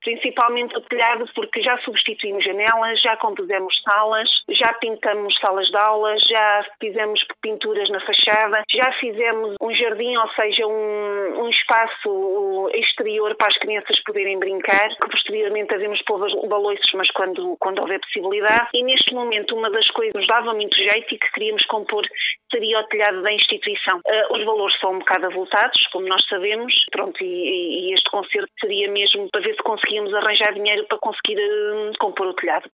principalmente o telhado, porque já substituímos janelas, já compusemos salas, já pintamos salas de aulas, já fizemos pinturas na fachada, já fizemos um jardim, ou seja, um espaço exterior para as crianças poderem brincar, que posteriormente havemos pôr baloiços, mas quando houver possibilidade. E neste momento uma das coisas que nos dava muito jeito e que queríamos compor seria o telhado da instituição. Os valores são um bocado avultados, como nós sabemos, pronto, e este concerto seria mesmo para ver se conseguíamos arranjar dinheiro para conseguir compor o telhado.